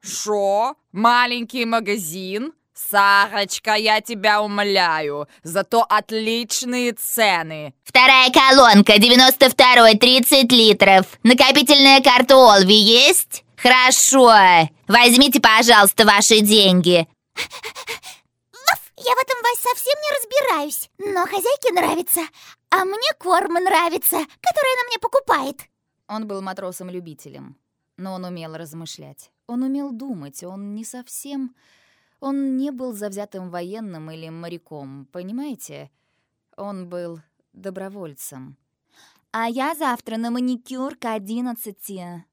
Шо? Маленький магазин? Сарочка, я тебя умоляю, зато отличные цены. Вторая колонка, 92-й, 30 литров. Накопительная карта Олви есть? Хорошо. Возьмите, пожалуйста, ваши деньги. Я в этом, Вась, совсем не разбираюсь. Но хозяйке нравится. А мне корм нравится, который она мне покупает. Он был матросом-любителем, но он умел размышлять. Он умел думать, он не был завзятым военным или моряком, понимаете? Он был добровольцем. А я завтра на маникюр к 11.